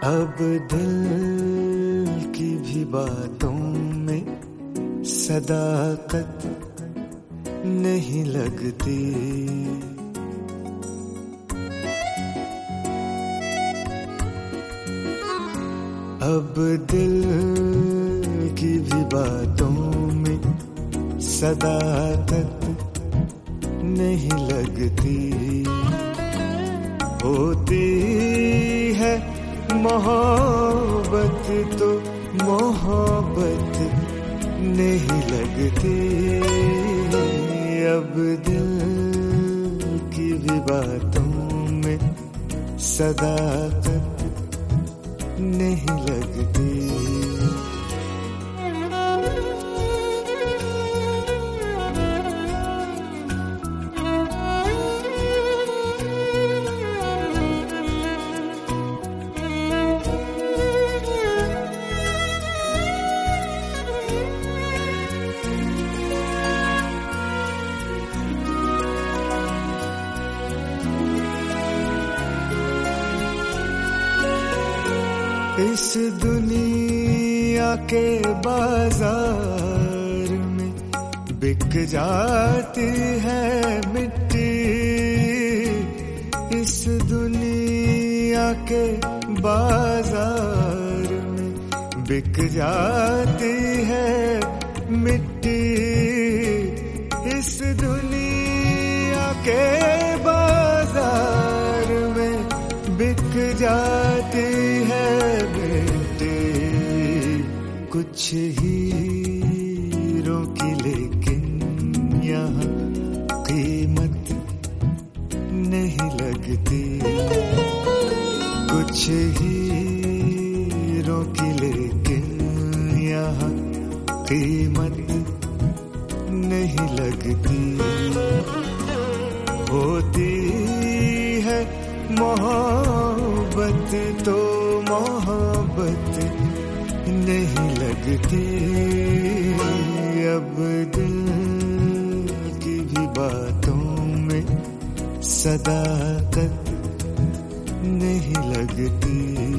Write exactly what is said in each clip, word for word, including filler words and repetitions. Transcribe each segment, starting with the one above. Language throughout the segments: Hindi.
अब दिल की भी बातों में सदाकत नहीं लगती। अब दिल की भी बातों में सदाकत नहीं लगती। होती है मोहब्बत तो मोहब्बत नहीं लगती। अब दिल की भी बातों में सदाकत नहीं लगती। इस दुनिया के बाजार में बिक जाती है मिट्टी। इस दुनिया के बाजार में बिक जाती है मिट्टी। इस दुनिया के बाजार में बिक जाती है कुछ हीरों की, लेकिन यहाँ कीमत नहीं लगती। कुछ हीरों की, लेकिन यहाँ कीमत नहीं लगती। होती है मोहब्बत तो मोहब्बत नहीं लगती। अब दिल की भी बातों में सदाकत नहीं लगती।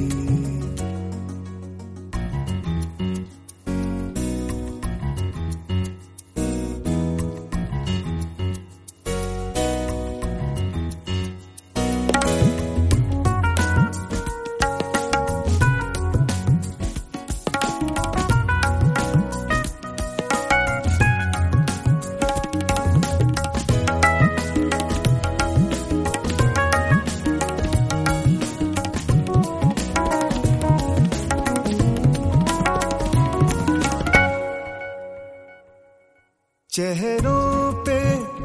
चेहरों पे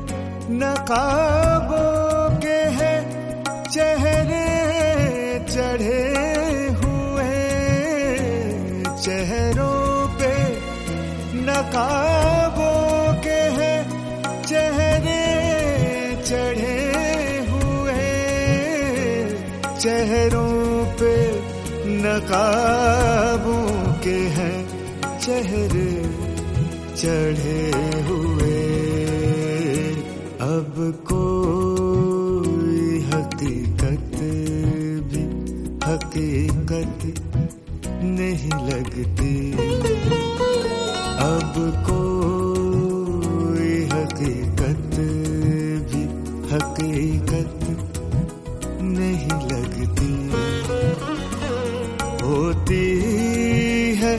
नकाबों के हैं चेहरे चढ़े हुए। चेहरों पे नकाबों के हैं चेहरे चढ़े हुए। चेहरों पे नकाबों के हैं चेहरे चढ़े हुए। अब कोई हकीकत भी हकीकत नहीं लगती। अब कोई हकीकत भी हकीकत नहीं लगती। होती है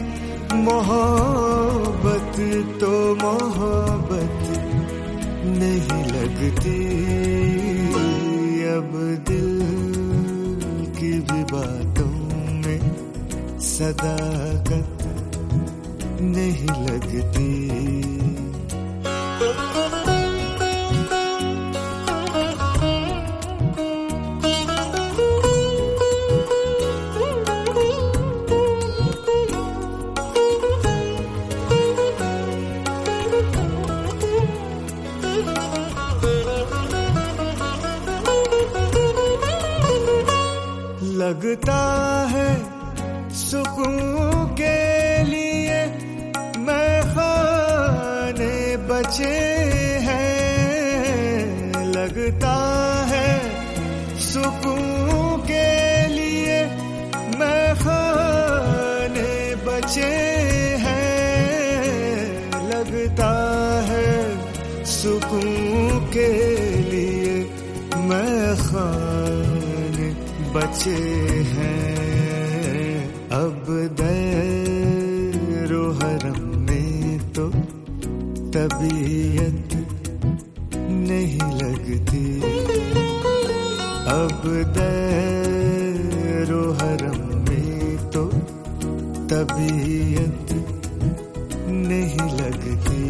मोहब्बत तो मोहब्बत नहीं लगती। अब दिल की भी बातों में सदाकत नहीं लगती। लगता है सुकून के लिए मैं खाने बचे हैं। लगता है सुकून के लिए मैं बचे हैं। अब दैरो हरम में तो तबीयत नहीं लगती। अब दैरो हरम में तो तबीयत नहीं लगती।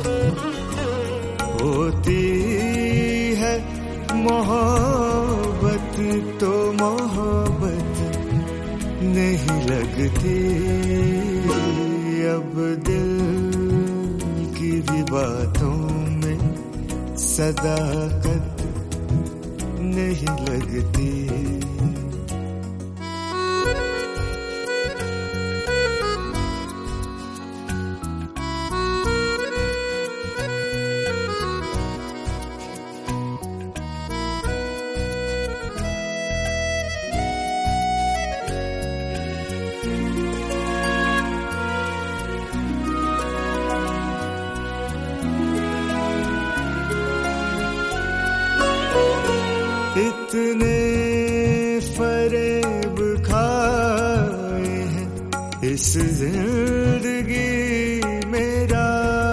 होती है मोहब्बत तो मोहब्बत नहीं लगती। अब दिल की भी बातों में सदाकत नहीं लगती। इतने फरेब खाए हैं इस जिंदगी मेरा।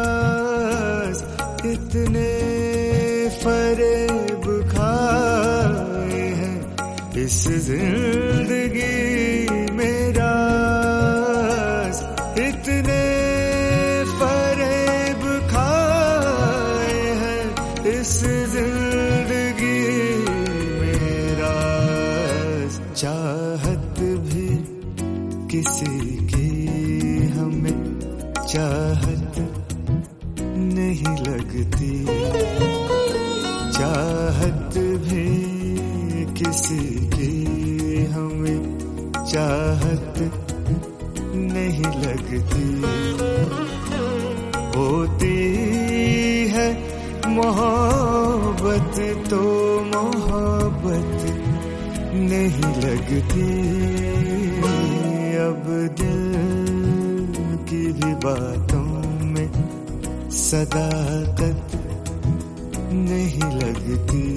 इतने फरेब खाए हैं इस जिंदगी मेरा। इतने फरेब खाए हैं इस जिंदगी। चाहत भी किसी की हमें चाहत नहीं लगती। चाहत भी किसी की हमें चाहत नहीं लगती। होती है मोहब्बत तो मोहब्बत नहीं लगती। अब दिल की भी बातों में सदाकत नहीं लगती।